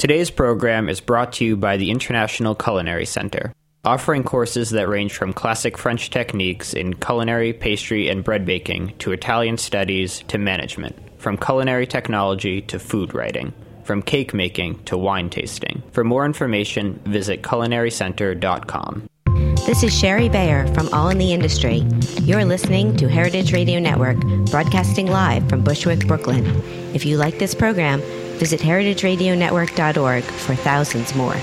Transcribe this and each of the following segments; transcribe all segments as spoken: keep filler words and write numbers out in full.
Today's program is brought to you by the International Culinary Center, offering courses that range from classic French techniques in culinary, pastry, and bread baking to Italian studies to management, from culinary technology to food writing, from cake making to wine tasting. For more information, visit culinary center dot com. This is Sherry Bayer from All in the Industry. You're listening to Heritage Radio Network, broadcasting live from Bushwick, Brooklyn. If you like this program, visit heritage radio network dot org for thousands more.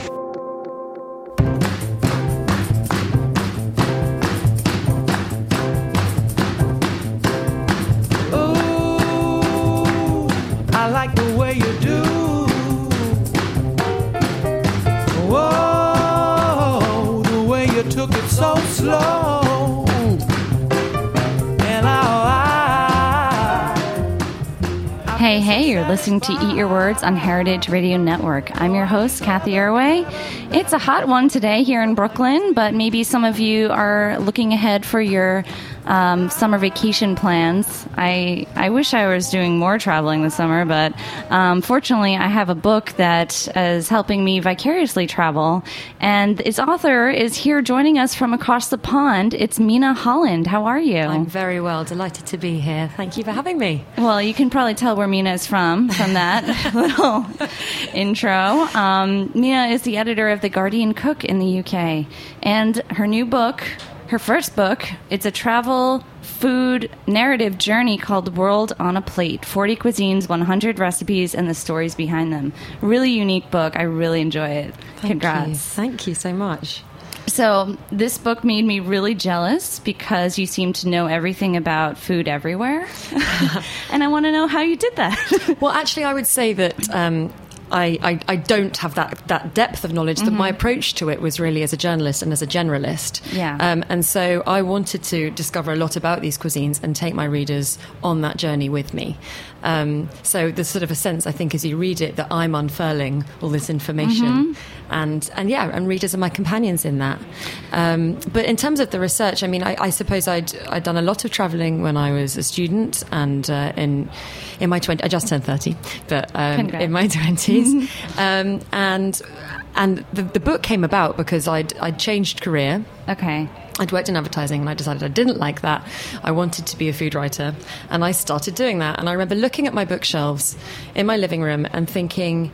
Hey, hey, you're listening to Eat Your Words on Heritage Radio Network. I'm your host, Kathy Irway. It's a hot one today here in Brooklyn, but maybe some of you are looking ahead for your um, summer vacation plans. I I wish I was doing more traveling this summer, but um, fortunately I have a book that is helping me vicariously travel, and its author is here joining us from across the pond. It's Mina Holland. How are you? I'm very well. Delighted to be here. Thank you for having me. Well, you can probably tell where Mina is from, from that little intro. Um, Mina is the editor of The Guardian Cook in the U K, and her new book, her first book, it's a travel food narrative journey called World on a Plate, forty cuisines, one hundred recipes, and the stories behind them. Really unique book. I really enjoy it. Thank Congrats. You. Thank you so much. So this book made me really jealous because you seem to know everything about food everywhere. And I want to know how you did that. Well, actually, I would say that um, I, I, I don't have that, that depth of knowledge. Mm-hmm. That my approach to it was really as a journalist and as a generalist. Yeah. Um, and so I wanted to discover a lot about these cuisines and take my readers on that journey with me. Um, so there's sort of a sense, I think, as you read it, that I'm unfurling all this information. Mm-hmm. And, and yeah, and readers are my companions in that. Um, but in terms of the research, I mean, I, I suppose I'd, I'd done a lot of travelling when I was a student and uh, in in my twenties, I just turned thirty, but um, in my twenties. um, and and the, the book came about because I'd, I'd changed career. Okay. I'd worked in advertising and I decided I didn't like that. I wanted to be a food writer and I started doing that. And I remember looking at my bookshelves in my living room and thinking,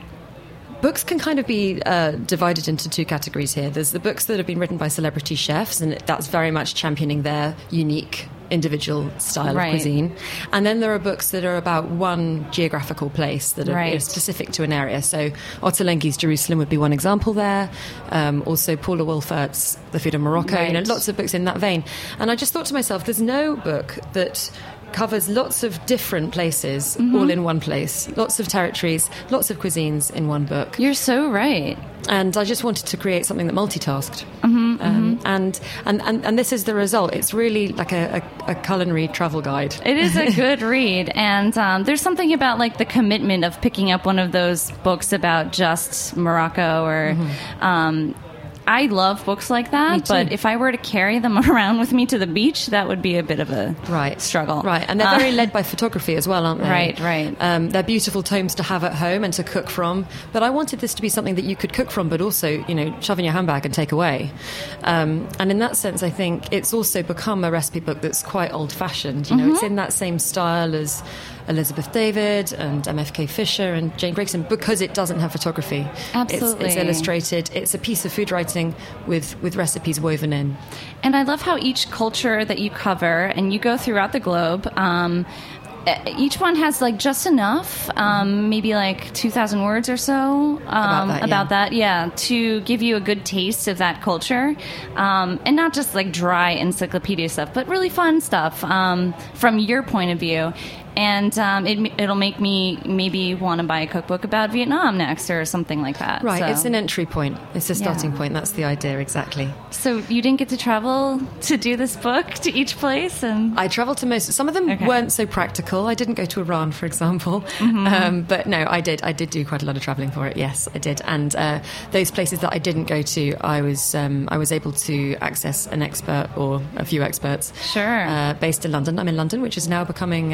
books can kind of be uh, divided into two categories here. There's the books that have been written by celebrity chefs, and that's very much championing their unique individual style right. of cuisine. And then there are books that are about one geographical place that are right. you know, specific to an area. So Ottolenghi's Jerusalem would be one example there. Um, also Paula Wolfert's The Food of Morocco. Right. You know, lots of books in that vein. And I just thought to myself, there's no book that covers lots of different places mm-hmm. all in one place, lots of territories, lots of cuisines in one book. You're so right. And I just wanted to create something that multitasked. Mm-hmm, um, mm-hmm. And, and, and, and this is the result. It's really like a, a, a culinary travel guide. It is a good read. And um, there's something about like the commitment of picking up one of those books about just Morocco or... Mm-hmm. Um, I love books like that, but if I were to carry them around with me to the beach, that would be a bit of a right. struggle. Right, and they're uh, very led by photography as well, aren't they? Right, right. Um, they're beautiful tomes to have at home and to cook from, but I wanted this to be something that you could cook from, but also, you know, shove in your handbag and take away. Um, and in that sense, I think it's also become a recipe book that's quite old-fashioned. You know, mm-hmm. it's in that same style as Elizabeth David and M F K Fisher and Jane Gregson because it doesn't have photography. Absolutely. It's, it's illustrated. It's a piece of food writing with, with recipes woven in. And I love how each culture that you cover, and you go throughout the globe, um, each one has like just enough, um, maybe like two thousand words or so um, about, that, about yeah. that, yeah, to give you a good taste of that culture, um, and not just like dry encyclopedia stuff, but really fun stuff um, from your point of view. And um, it, it'll make me maybe want to buy a cookbook about Vietnam next or something like that. Right, so. It's an entry point. It's a starting yeah. point. That's the idea, exactly. So you didn't get to travel to do this book to each place? And I travelled to most... Some of them okay. weren't so practical. I didn't go to Iran, for example. Mm-hmm. Um, but no, I did. I did do quite a lot of travelling for it, yes, I did. And uh, those places that I didn't go to, I was um, I was able to access an expert or a few experts. Sure. Uh, based in London. I'm in London, which is now becoming um, a very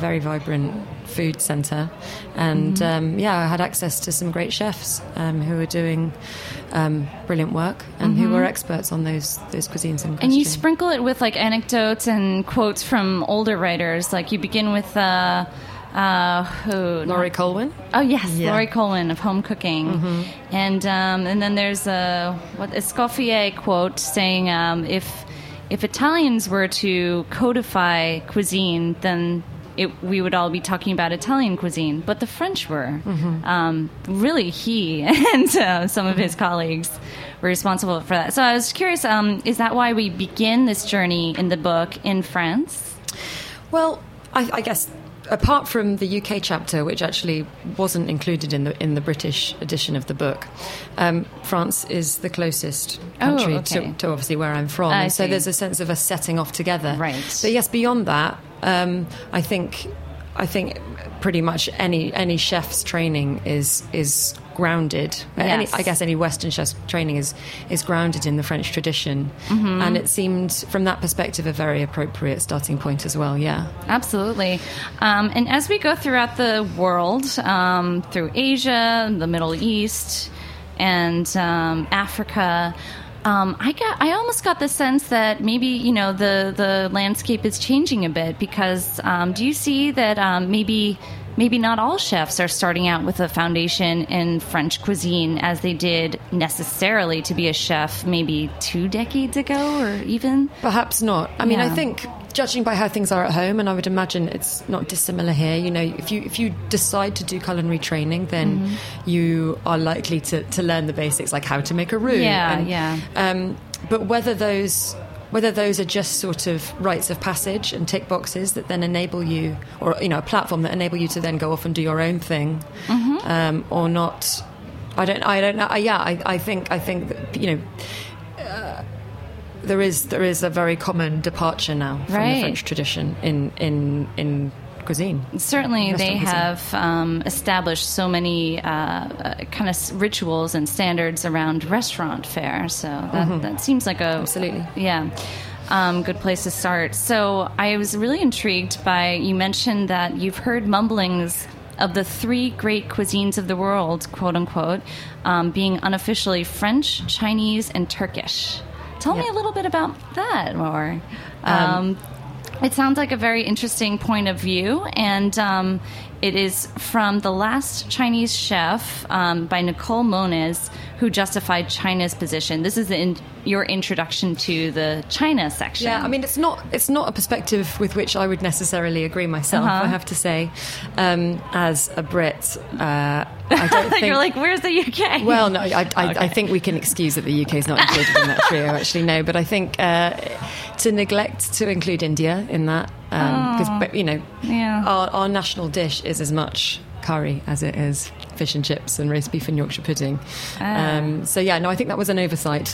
very vibrant food centre, and mm-hmm. um, yeah, I had access to some great chefs um, who were doing um, brilliant work and mm-hmm. who were experts on those those cuisines in question. And you sprinkle it with like anecdotes and quotes from older writers. Like you begin with uh, uh, who? Laurie Colwin. Oh yes, yeah. Laurie Colwin of Home Cooking, mm-hmm. and um, and then there's a what Escoffier quote saying um, if if Italians were to codify cuisine, then It, we would all be talking about Italian cuisine, but the French were. Mm-hmm. Um, really, he and uh, some of his colleagues were responsible for that. So I was curious, um, is that why we begin this journey in the book in France? Well, I, I guess apart from the U K chapter, which actually wasn't included in the in the British edition of the book, um, France is the closest country oh, okay. to, to obviously where I'm from. I and so see. there's a sense of us setting off together. Right. But yes, beyond that, um, I think I think pretty much any any chef's training is is grounded. Yes. Any, I guess any Western chef's training is is grounded in the French tradition, mm-hmm. and it seemed from that perspective a very appropriate starting point as well. Yeah, absolutely. Um, and as we go throughout the world, um, through Asia, the Middle East, and um, Africa. Um, I got. I almost got the sense that maybe you know the, the landscape is changing a bit because um, do you see that um, maybe maybe not all chefs are starting out with a foundation in French cuisine as they did necessarily to be a chef maybe two decades ago or even perhaps not. I mean, yeah. I think judging by how things are at home, and I would imagine it's not dissimilar here. You know, if you if you decide to do culinary training, then mm-hmm. you are likely to, to learn the basics, like how to make a roux. Yeah, and, yeah. Um, but whether those whether those are just sort of rites of passage and tick boxes that then enable you, or you know, a platform that enable you to then go off and do your own thing, mm-hmm. um, or not, I don't. I don't know. Uh, yeah, I, I think. I think that, you know. Uh, There is there is a very common departure now from right. the French tradition in in, in cuisine. Certainly, they cuisine. have um, established so many uh, uh, kind of rituals and standards around restaurant fare. So that, mm-hmm. that seems like a absolutely yeah. Um, good place to start. So I was really intrigued by you mentioned that you've heard mumblings of the three great cuisines of the world, quote unquote, um, being unofficially French, Chinese, and Turkish. Tell yep. me a little bit about that more. Um, Um, it sounds like a very interesting point of view, and um, it is from The Last Chinese Chef um, by Nicole Moniz, who justified China's position. This is the in, your introduction to the China section. Yeah, I mean, it's not it's not a perspective with which I would necessarily agree myself, uh-huh. I have to say. Um, as a Brit, uh, I don't think... You're like, where's the U K? Well, no, I, I, okay. I think we can excuse that the U K is not included in that trio, actually, no. But I think uh, to neglect to include India in that, because, um, oh, you know, yeah. our, our national dish is as much curry as it is fish and chips and roast beef and Yorkshire pudding. Ah. Um, so, yeah, no, I think that was an oversight.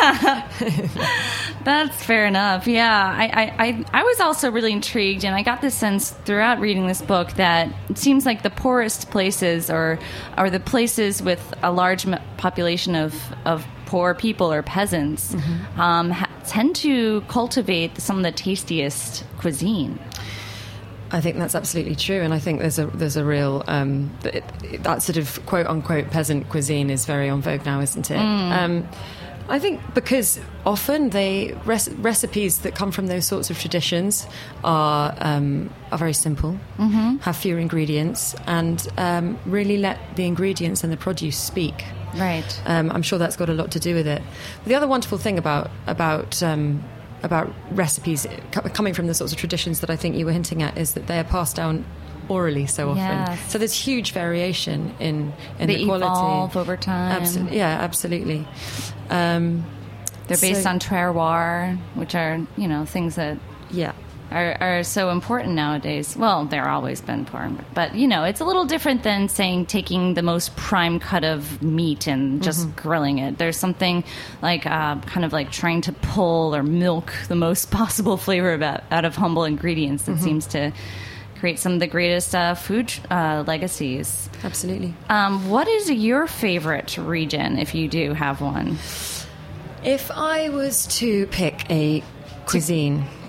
That's fair enough. Yeah, I, I, I, I was also really intrigued, and I got this sense throughout reading this book that it seems like the poorest places or are the places with a large population of, of poor people or peasants mm-hmm. um, ha- tend to cultivate some of the tastiest cuisine. I think that's absolutely true, and I think there's a there's a real um, it, it, that sort of quote unquote peasant cuisine is very en vogue now, isn't it? Mm. Um, I think because often they res- recipes that come from those sorts of traditions are um, are very simple, mm-hmm. have fewer ingredients, and um, really let the ingredients and the produce speak. Right. Um, I'm sure that's got a lot to do with it. But the other wonderful thing about about um, about recipes coming from the sorts of traditions that I think you were hinting at is that they are passed down orally so often. Yes. So there's huge variation in, in they the quality. They evolve over time. Absol- yeah, absolutely. Um, They're based so, on terroir, which are, you know, things that yeah. are, are so important nowadays. Well, they're always been important. But, you know, it's a little different than, saying, taking the most prime cut of meat and just mm-hmm. grilling it. There's something like uh, kind of like trying to pull or milk the most possible flavor about, out of humble ingredients that mm-hmm. seems to create some of the greatest uh, food uh, legacies. Absolutely. Um, what is your favorite region, if you do have one? If I was to pick a cuisine...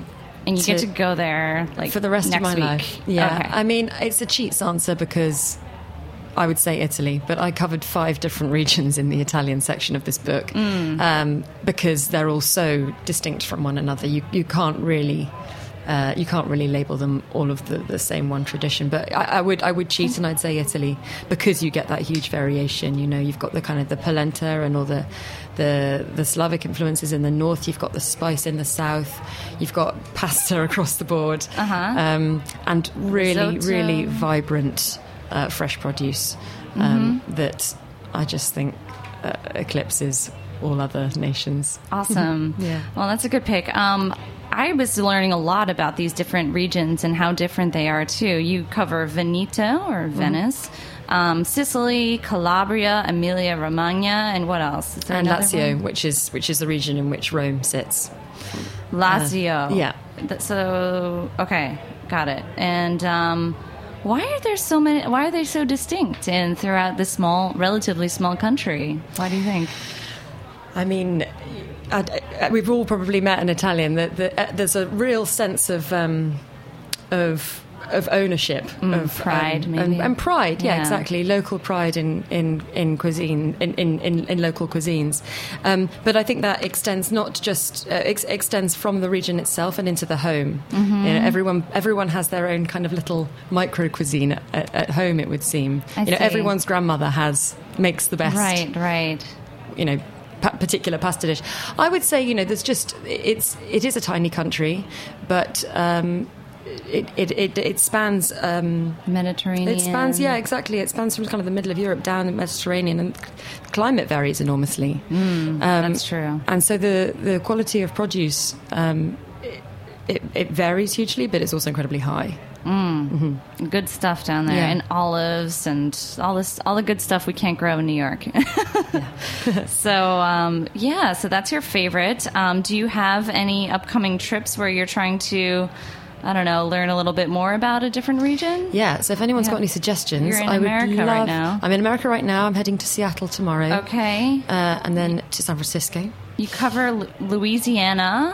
And you to, get to go there like for the rest next of my week. life. Yeah, Okay. I mean, it's a cheats answer because I would say Italy, but I covered five different regions in the Italian section of this book mm. um, because they're all so distinct from one another. You you can't really. Uh, you can't really label them all of the, the same one tradition, but I, I would I would cheat and I'd say Italy because you get that huge variation. You know, you've got the kind of the polenta and all the the the Slavic influences in the north. You've got the spice in the south. You've got pasta across the board, uh-huh. um, and really Risotto. really vibrant uh, fresh produce um, mm-hmm. that I just think uh, eclipses all other nations. Awesome. Yeah. Well, that's a good pick. Um, I was learning a lot about these different regions and how different they are, too. You cover Veneto, or Venice, mm-hmm. um, Sicily, Calabria, Emilia-Romagna, and what else? Is there and another Lazio, one? which is which is the region in which Rome sits. Lazio. Uh, yeah. Th- So, okay, got it. And um, why are there so many? Why are they so distinct in throughout this small, relatively small country? Why do you think? I mean, I, I, we've all probably met an Italian. That the, uh, there's a real sense of um, of of ownership, Mm, of pride, um, maybe. and, and pride. Yeah, Yeah. exactly. Local pride in in, in cuisine, in, in, in, in local cuisines. Um, but I think that extends not just uh, ex- extends from the region itself and into the home. Mm-hmm. You know, everyone everyone has their own kind of little micro cuisine at, at home. It would seem. I you know, see. everyone's grandmother has makes the best. Right, right. You know. Pa- particular pasta dish. I would say, you know, there's just it's it is a tiny country, but um, it, it it it spans um, Mediterranean. it spans yeah exactly it spans from kind of the middle of Europe down the Mediterranean, and the climate varies enormously. Mm, um, that's true. And so the the quality of produce um, it, it, it varies hugely, but it's also incredibly high. Mm. Mm-hmm. Good stuff down there, Yeah. and olives and all this, all the good stuff we can't grow in New York. so, um, yeah, so that's your favorite. Um, do you have any upcoming trips where you're trying to, I don't know, learn a little bit more about a different region? Yeah. So if anyone's Yeah. got any suggestions, You're in I would America love. right now. I'm in America right now. I'm heading to Seattle tomorrow. Okay. Uh, and then to San Francisco. You cover Lu- Louisiana,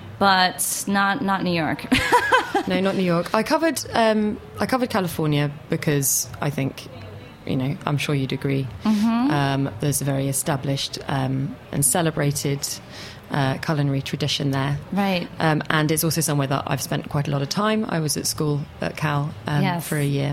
but not not New York. No, not New York. I covered um, I covered California because I think, you know, I'm sure you'd agree. Mm-hmm. Um, there's a very established um, and celebrated uh, culinary tradition there. Right. Um, and it's also somewhere that I've spent quite a lot of time. I was at school at Cal um, Yes. for a year.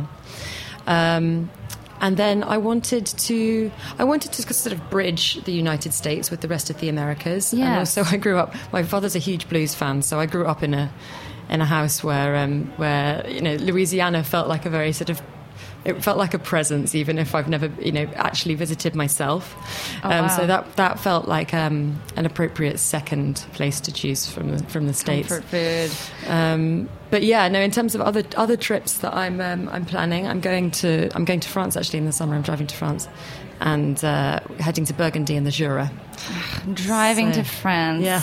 Um, and then I wanted to, I wanted to sort of bridge the United States with the rest of the Americas. And Yes. also, I grew up. My father's a huge blues fan, so I grew up in a, in a house where, um, where you know, Louisiana felt like a very sort of. It felt like a presence, even if I've never, you know, actually visited myself. Oh, um, wow. So that that felt like um, an appropriate second place to choose from the from the States. Comfort food. Um, but yeah, no. In terms of other other trips that I'm um, I'm planning, I'm going to I'm going to France actually in the summer. I'm driving to France and uh, heading to Burgundy and the Jura. Driving So, to France. Yeah.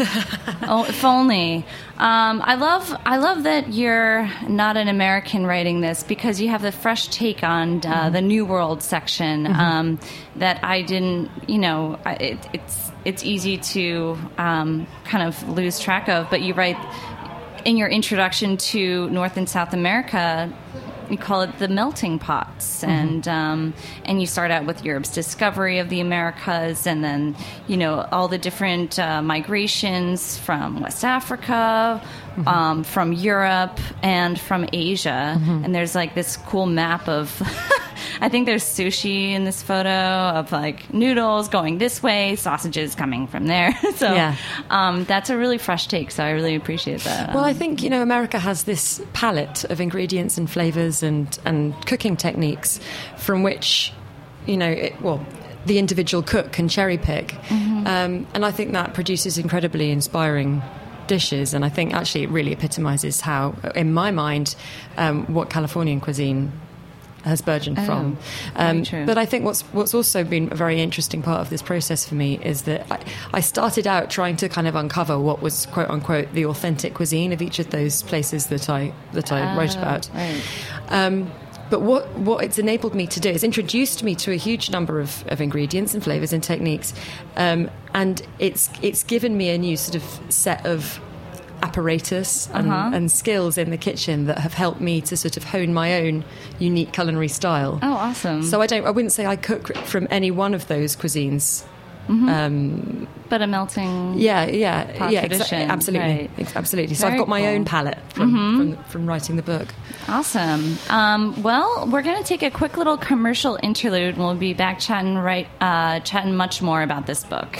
Oh, if only. Um, I love I love that you're not an American writing this, because you have the fresh take on uh, Mm-hmm. the New World section mm-hmm. um, that I didn't, you know, I- it, it's it's easy to um, kind of lose track of. But you write in your introduction to North and South America, you call it the melting pots, Mm-hmm. and um, and you start out with Europe's discovery of the Americas, and then you know all the different uh, migrations from West Africa, mm-hmm. um, from Europe, and from Asia. Mm-hmm. And there's like this cool map of. I think there's sushi in this photo of like noodles going this way, sausages coming from there. so Yeah. um, that's a really fresh take. So I really appreciate that. Well, I think, you know, America has this palette of ingredients and flavors and, and cooking techniques from which, you know, it, well, the individual cook can cherry pick. Mm-hmm. Um, and I think that produces incredibly inspiring dishes. And I think actually it really epitomizes how, in my mind, um, what Californian cuisine has burgeoned Oh, from. very Um, true. but I think what's what's also been a very interesting part of this process for me is that I, I started out trying to kind of uncover what was quote unquote the authentic cuisine of each of those places that I that I wrote Ah, about. right. Um, but what, what it's enabled me to do is introduced me to a huge number of, of ingredients and flavors and techniques, um, and it's it's given me a new sort of set of apparatus and, Uh-huh. and skills in the kitchen that have helped me to sort of hone my own unique culinary style. Oh, awesome. So I don't. I wouldn't say I cook from any one of those cuisines. Mm-hmm. Um, but a melting yeah, yeah, pot yeah, tradition. exa- absolutely, Right. Ex- absolutely. So Very I've got my cool. own palette from, Mm-hmm. from from writing the book. Awesome. Um, well, we're going to take a quick little commercial interlude, and we'll be back chatting right, uh, chatting much more about this book.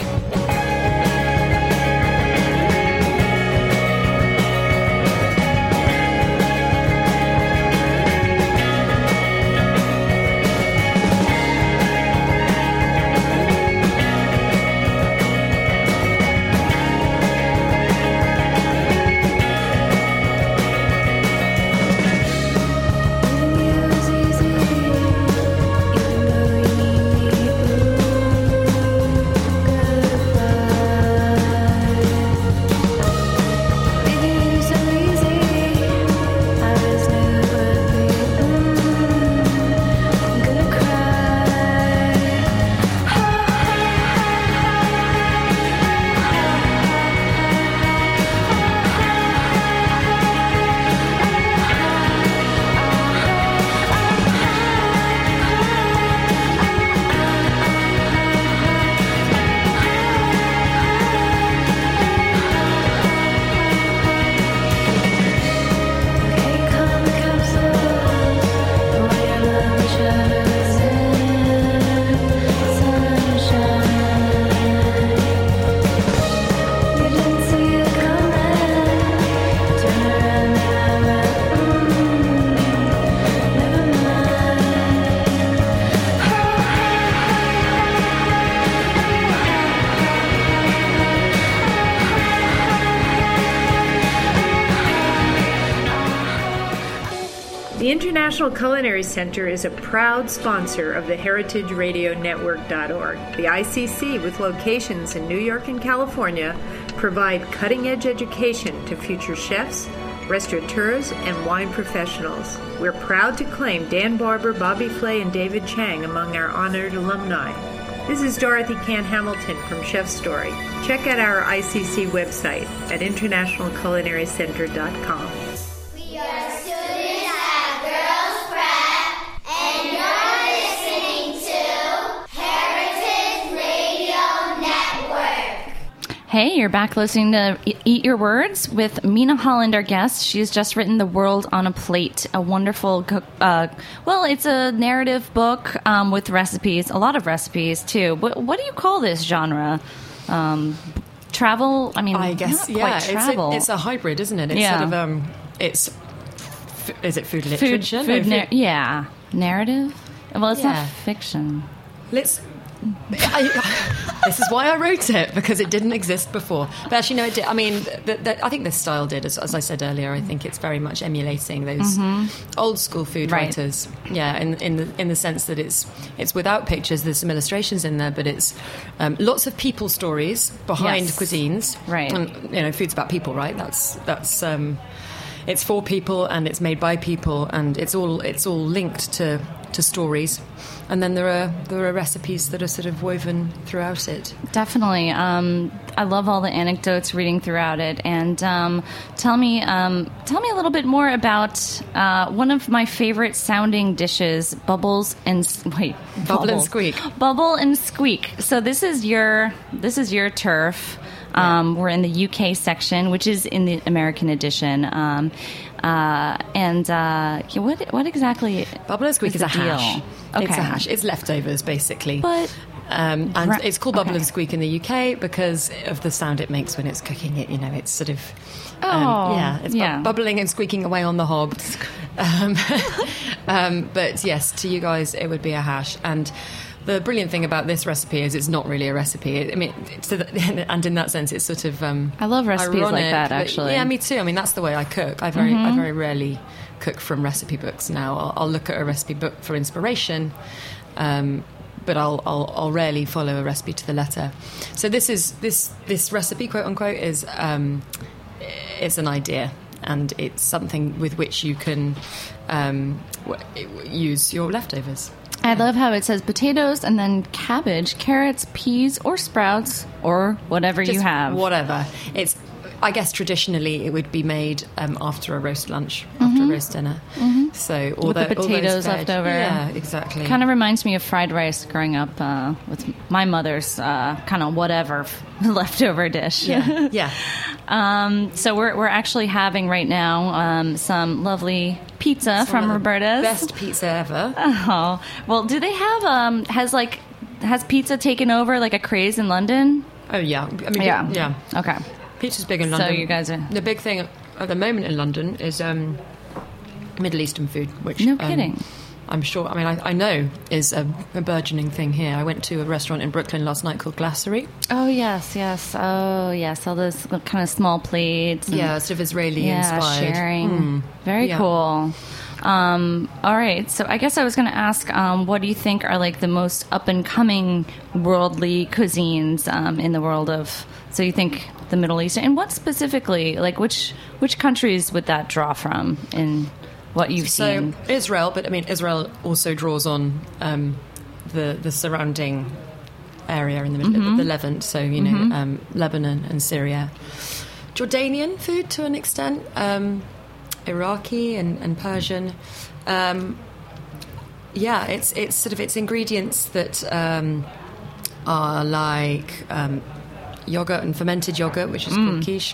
The International Culinary Center is a proud sponsor of the Heritage Radio Network dot org. The I C C, with locations in New York and California, provide cutting-edge education to future chefs, restaurateurs, and wine professionals. We're proud to claim Dan Barber, Bobby Flay, and David Chang among our honored alumni. This is Dorothy Can Hamilton from Chef Story. Check out our I C C website at International Culinary Center dot com. We are students at Girls Prep, and you're listening to Heritage Radio Network. Hey, you're back listening to E- Eat Your Words with Mina Holland, our guest. She's just written The World on a Plate, a wonderful cook. Uh, well, it's a narrative book um, with recipes, a lot of recipes too. What, what do you call this genre? Um, travel? I mean, I guess not yeah, quite travel. It's a, it's a hybrid, isn't it? It's Yeah. sort of um, it's f- is it food food, literature? food, No, nar- yeah, narrative. Well, it's Yeah. not fiction. Let's. I, this is why I wrote it, because it didn't exist before. But actually, no, it did. I mean, the, the, I think the style did, as, as I said earlier. I think it's very much emulating those old school food Right. writers. Yeah, in in the in the sense that it's it's without pictures. There's some illustrations in there, but it's um, lots of people stories behind Yes. cuisines. Right. And you know, food's about people, right? That's that's. Um, it's for people, and it's made by people, and it's all it's all linked to, to stories, and then there are there are recipes that are sort of woven throughout it. Definitely. Um, I love all the anecdotes reading throughout it. And um, tell me, um, tell me a little bit more about uh, one of my favorite sounding dishes, bubbles and s- wait, Bubble and bubbles. squeak. Bubble and squeak. So this is your this is your turf. Um, we're in the U K section, which is in the American edition. Um, uh, and uh, yeah, what what exactly? Bubble and squeak is, is a the deal? hash. Okay. It's a hash. It's leftovers, basically. But Um, and Right. it's called Bubble Okay. and Squeak in the U K because of the sound it makes when it's cooking it. You know, it's sort of Oh, um, yeah, it's bu- yeah. bubbling and squeaking away on the hob. Um, um, but yes, to you guys, it would be a hash. And the brilliant thing about this recipe is it's not really a recipe. I mean, it's the, and in that sense, it's sort of um, I love recipes like ironic, that, but- actually. yeah, me too. I mean, that's the way I cook. I very, Mm-hmm. I very rarely cook from recipe books now. I'll, I'll look at a recipe book for inspiration. Um, but I'll, I'll I'll rarely follow a recipe to the letter. So this is this this recipe, quote unquote, is um, it's an idea, and it's something with which you can um, w- use your leftovers. I love how it says potatoes and then cabbage, carrots, peas, or sprouts, or whatever you Just have. whatever. It's I guess traditionally it would be made um, after a roast lunch, mm-hmm. after a roast dinner. Mm-hmm. So all with the, the potatoes all left over. Yeah, exactly. Kind of reminds me of fried rice growing up uh, with my mother's uh, kind of whatever leftover dish. Yeah, yeah. um, so we're we're actually having right now um, some lovely pizza It's from one of the Roberta's. Best pizza ever. Oh well, do they have um has like has pizza taken over like a craze in London? Oh yeah, I mean Yeah. yeah. Okay. Pizza's big in So London. you guys are- the big thing at the moment in London is um, Middle Eastern food, which No um, kidding. I'm sure. I mean, I, I know is a, a burgeoning thing here. I went to a restaurant in Brooklyn last night called Glasserie. Oh yes, yes. Oh yes. All those kind of small plates. and- Yeah, sort of Israeli yeah, inspired. sharing. Mm. Very Yeah. cool. Um, all right, so I guess I was going to ask, um, what do you think are like the most up and coming worldly cuisines um, in the world of? So you think the Middle East, and what specifically, like which which countries would that draw from in what you've So seen? Israel, but I mean Israel also draws on um, the the surrounding area in the middle Mm-hmm. of the Levant. So you know mm-hmm. um, Lebanon and Syria, Jordanian food to an extent, um, Iraqi and, and Persian. Um, yeah, it's it's sort of it's ingredients that um, are like um, yogurt and fermented yogurt, which is Mm. called kishk,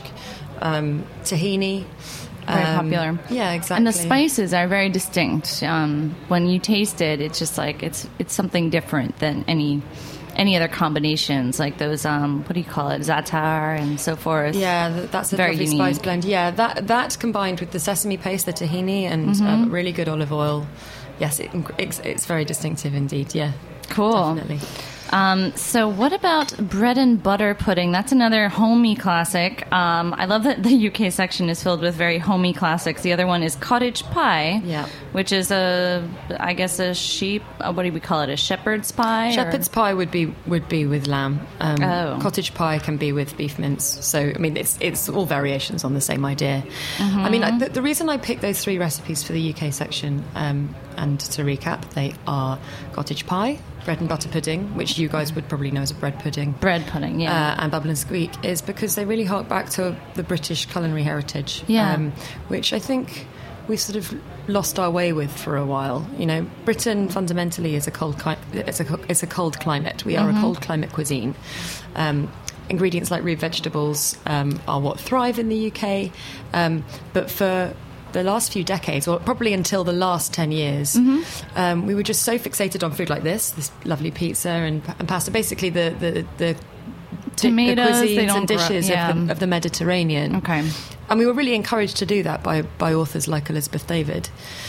um, tahini. Very Um, popular. Yeah, exactly. And the spices are very distinct. Um, when you taste it, it's just like it's it's something different than any any other combinations, like those um, what do you call it, za'atar and so forth. Yeah, th- that's a Very lovely unique. spice blend. Yeah, that that combined with the sesame paste, the tahini, and Mm-hmm. um, really good olive oil. Yes, it, it's, it's very distinctive indeed. Yeah, Cool. definitely. Um, so what about bread and butter pudding? That's another homey classic. Um, I love that the U K section is filled with very homey classics. The other one is cottage pie, Yeah. which is a, I guess a sheep. Uh, what do we call it? A shepherd's pie. or- Shepherd's pie would be would be with lamb. Um, Oh. Cottage pie can be with beef mince. So I mean, it's it's all variations on the same idea. I mean, I, the, the reason I picked those three recipes for the U K section, um, and to recap, they are cottage pie, bread and butter pudding, which you guys would probably know as a bread pudding. bread pudding. Yeah. Uh, and Bubble and Squeak is because they really hark back to the British culinary heritage, Yeah. um, which I think we've sort of lost our way with for a while. You know, Britain fundamentally is a cold, cli- it's a, co- it's a cold climate. We are Mm-hmm. a cold climate cuisine. Um, ingredients like root vegetables um, are what thrive in the U K, um, but for the last few decades, or probably until the last ten years, Mm-hmm. um, we were just so fixated on food like this, this lovely pizza and, and pasta. Basically, the the, the Tomatoes, the they cuisines don't and dishes grow- yeah. of, the, of the Mediterranean. Okay. And we were really encouraged to do that by, by authors like Elizabeth David,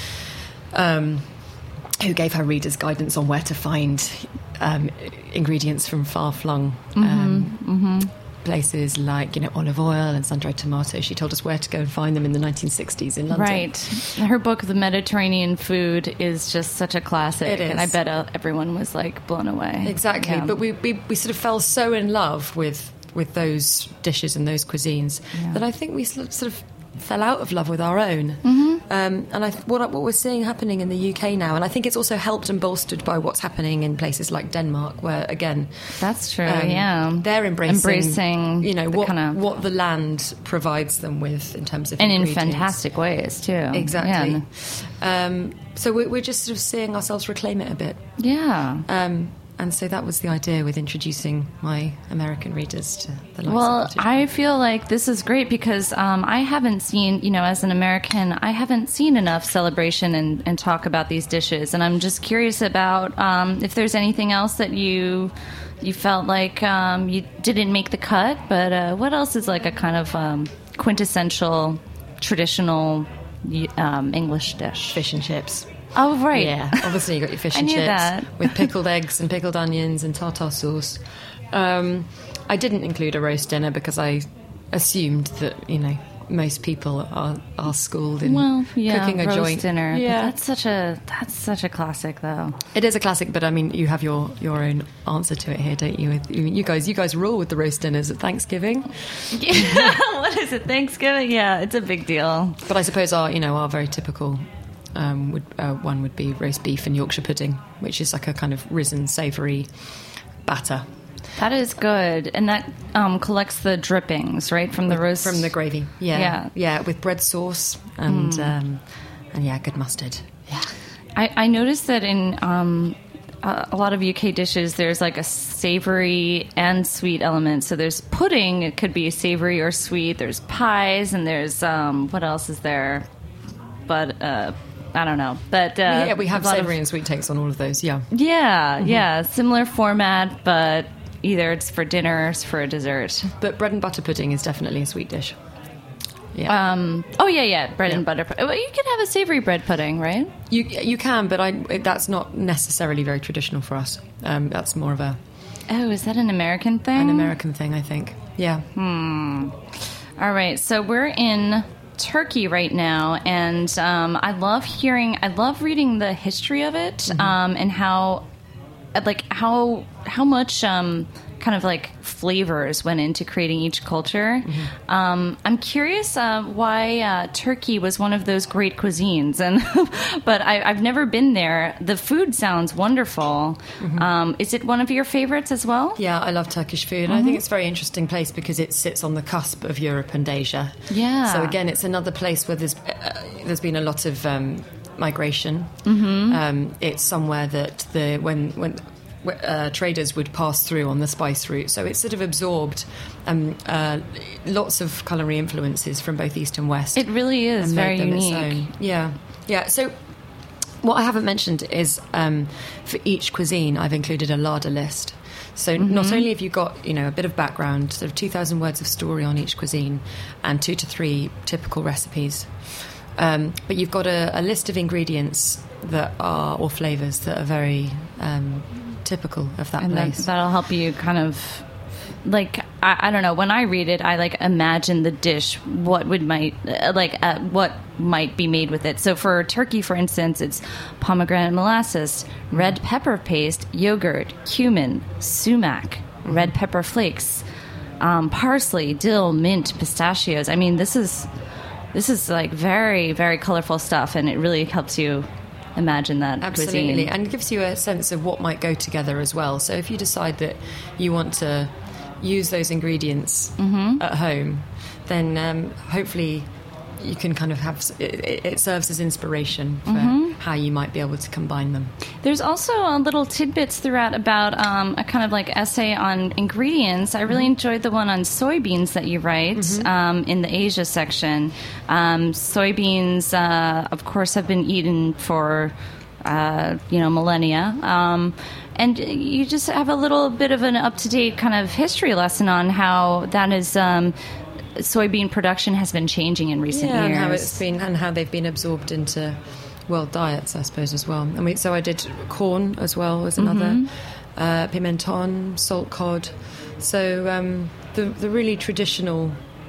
um, who gave her readers guidance on where to find um, ingredients from far-flung um, Mm-hmm. places like, you know, olive oil and sun-dried tomato. She told us where to go and find them in the nineteen sixties in London. Right. Her book, The Mediterranean Food, is just such a classic. It is. And I bet uh, everyone was like blown away. Exactly. Yeah. But we, we, we sort of fell so in love with, with those dishes and those cuisines Yeah. that I think we sort of sort of fell out of love with our own. Mm-hmm. Um, and I, what, what we're seeing happening in the U K now, and I think it's also helped and bolstered by what's happening in places like Denmark, where, again, That's true, um, yeah. they're embracing, Embracing you know, the what, kinda- what the land provides them with in terms of And in ingredients. fantastic ways, too. Exactly. Yeah. Um, so we're, we're just sort of seeing ourselves reclaim it a bit. Yeah. Um, and so that was the idea with introducing my American readers to the likes Well, of Cottage Pie. I feel like this is great because um, I haven't seen, you know, as an American, I haven't seen enough celebration and, and talk about these dishes. And I'm just curious about um, if there's anything else that you you felt like um, you didn't make the cut, but uh, what else is like a kind of um, quintessential, traditional um, English dish? Fish and chips. Oh, right. Yeah, obviously you got your fish I and knew chips that. with pickled eggs and pickled onions and tartar sauce. Um, I didn't include a roast dinner because I assumed that, you know, most people are, are schooled in Well, yeah, cooking a roast joint dinner. But Yeah, that's such a that's such a classic, though. it is a classic, but I mean, you have your, your own answer to it here, don't you? You you guys, you guys rule with the roast dinners at Thanksgiving. What is it? Thanksgiving? Yeah, it's a big deal. But I suppose our, you know, our very typical um, would uh, one would be roast beef and Yorkshire pudding, which is like a kind of risen savoury batter. That is good. And that um, collects the drippings, right, from the roast? From the gravy, yeah. Yeah, yeah with bread sauce and, mm. um, and yeah, good mustard. Yeah. I, I noticed that in um, a, a lot of U K dishes, there's like a savory and sweet element. So there's pudding, it could be savory or sweet. There's pies, and there's, um, what else is there? But, uh, I don't know. But uh, yeah, we have savory of, and sweet takes on all of those, yeah. Yeah, mm-hmm. yeah. Similar format, but either it's for dinner or it's for a dessert. But bread and butter pudding is definitely a sweet dish. Yeah. Um, oh, yeah, yeah, bread yeah. and butter. Well, you can have a savory bread pudding, right? You you can, but I that's not necessarily very traditional for us. Um, that's more of a... Oh, is that an American thing? An American thing, I think. Yeah. Hmm. All right, so we're in Turkey right now, and um, I love hearing, I love reading the history of it, mm-hmm. um, and how, like, how, how much... Um, kind of like flavors went into creating each culture. Mm-hmm. Um, I'm curious uh, why uh, Turkey was one of those great cuisines, and but I, I've never been there. The food sounds wonderful. Mm-hmm. Um, is it one of your favorites as well? Yeah, I love Turkish food. Mm-hmm. I think it's a very interesting place because it sits on the cusp of Europe and Asia. Yeah. So again, it's another place where there's uh, there's been a lot of um, migration. Mm-hmm. Um, it's somewhere that the when when Uh, traders would pass through on the spice route, so it's sort of absorbed um, uh, lots of culinary influences from both east and west. It really is very unique. Yeah, yeah. So what I haven't mentioned is um, for each cuisine, I've included a larder list. So mm-hmm. not only have you got you know a bit of background, sort of two thousand words of story on each cuisine, and two to three typical recipes, um, but you've got a, a list of ingredients that are or flavors that are very um, typical of that and place. That, that'll help you kind of like I, I don't know, when I read it I like imagine the dish, what would might uh, like uh, what might be made with it. So for turkey, for instance, it's pomegranate molasses, red pepper paste, yogurt, cumin, sumac, mm-hmm. red pepper flakes, um, parsley, dill, mint, pistachios. I mean, this is this is like very, very colorful stuff, and it really helps you imagine that absolutely cuisine. And it gives you a sense of what might go together as well. So if you decide that you want to use those ingredients mm-hmm. at home, then um, hopefully you can kind of have it, it serves as inspiration for mm-hmm. how you might be able to combine them. There's also uh, little tidbits throughout about um, a kind of like essay on ingredients. I really mm-hmm. enjoyed the one on soybeans that you write mm-hmm. um, in the Asia section. Um, soybeans, uh, of course, have been eaten for uh, you know millennia. Um, and you just have a little bit of an up-to-date kind of history lesson on how that is. Um, soybean production has been changing in recent yeah, years. and how it's been, and how they've been absorbed into world diets, I suppose, as well. I mean, so I did corn as well as another, mm-hmm. uh, pimenton, salt cod. So um, the the really traditional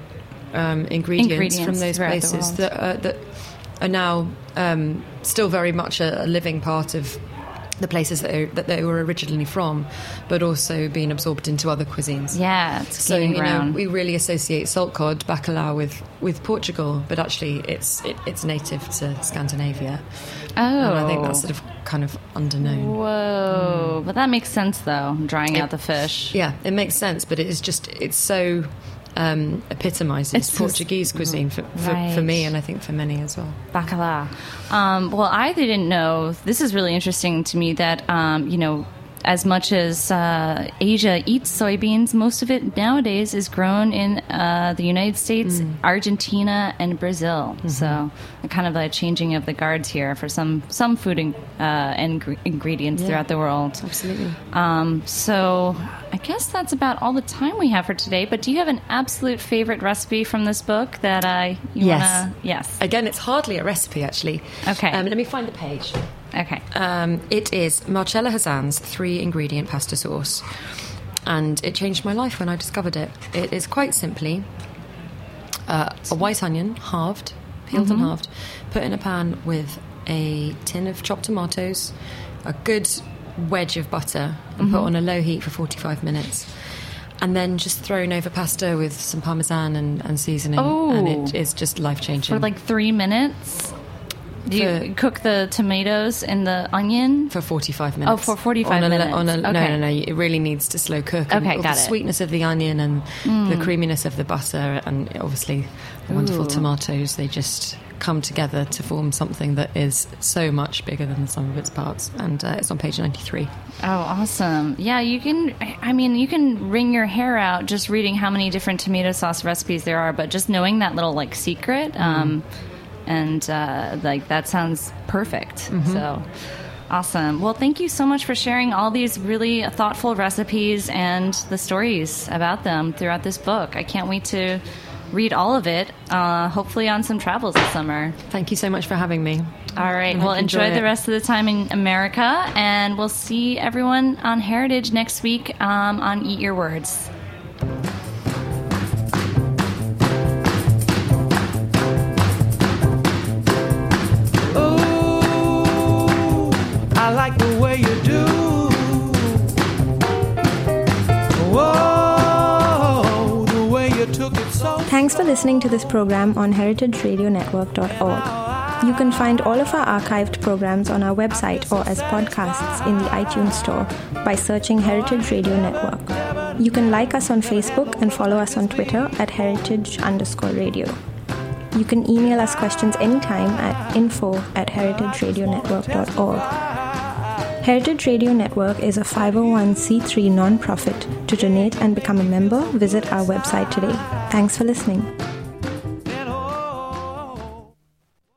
um, ingredients, ingredients from those places that uh, that are now um, still very much a, a living part of the places that they, that they were originally from, but also being absorbed into other cuisines. Yeah, it's so you ground. know we really associate salt cod, bacalhau with, with Portugal, but actually it's it, it's native to Scandinavia. Oh, and I think that's sort of kind of underknown. Whoa, mm. But that makes sense though. Drying it, out the fish. Yeah, it makes sense, but it is just it's so. Um, epitomizes it's Portuguese just, cuisine for, for, right. for me, and I think for many as well. Bacalhau. Um, well, I didn't know. This is really interesting to me that um, you know, as much as uh, Asia eats soybeans, most of it nowadays is grown in uh, the United States, mm. Argentina, and Brazil. Mm-hmm. So, a kind of a changing of the guards here for some some food in, uh, and gr- ingredients yeah. throughout the world. Absolutely. Um, so, I guess that's about all the time we have for today. But do you have an absolute favorite recipe from this book that uh, you yes. want to? Yes. Again, it's hardly a recipe, actually. Okay. Um, let me find the page. Okay. Um, it is Marcella Hazan's three-ingredient pasta sauce, and it changed my life when I discovered it. It is quite simply uh, a white onion, halved, peeled mm-hmm. and halved, put in a pan with a tin of chopped tomatoes, a good wedge of butter, and mm-hmm. put on a low heat for forty-five minutes. And then just thrown over pasta with some parmesan and, and seasoning, oh. and it is just life-changing. For like three minutes? Do you for, cook the tomatoes in the onion? For forty-five minutes. Oh, for forty-five on a, minutes. On a, okay. No, no, no. It really needs to slow cook. Okay, and got the it. sweetness of the onion and mm. the creaminess of the butter and obviously the wonderful Ooh. tomatoes, they just come together to form something that is so much bigger than the sum of its parts. And uh, it's on page ninety-three. Oh, awesome. Yeah, you can, I mean, you can wring your hair out just reading how many different tomato sauce recipes there are, but just knowing that little, like, secret, mm. um, and, uh, like, that sounds perfect. Mm-hmm. So, awesome. Well, thank you so much for sharing all these really thoughtful recipes and the stories about them throughout this book. I can't wait to read all of it, uh, hopefully on some travels this summer. Thank you so much for having me. All right. Well, enjoy, enjoy the rest of the time in America, and we'll see everyone on Heritage next week um, on Eat Your Words. Oh, I like the way you do. Whoa. Thanks for listening to this program on heritage radio network dot org. You can find all of our archived programs on our website or as podcasts in the iTunes Store by searching Heritage Radio Network. You can like us on Facebook and follow us on Twitter at heritage underscore radio. You can email us questions anytime at info at heritage radio network dot org. Heritage Radio Network is a five oh one c three nonprofit. To donate and become a member, visit our website today. Thanks for listening.